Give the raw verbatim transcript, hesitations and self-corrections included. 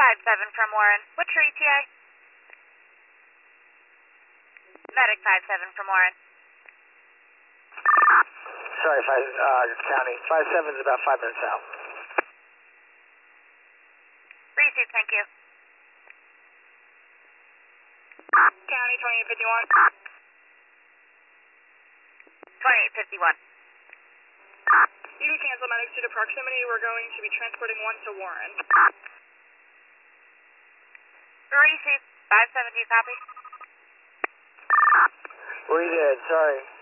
five seven from Warren. What's your E T A? Medic five seven from Warren. Sorry, five, uh, County. five seven is about five minutes out. Receive, thank you. County twenty-eight fifty-one. twenty-eight fifty-one. You can cancel medics due to proximity. We're going to be transporting one to Warren. Receive, five seven, do you copy? We did, sorry.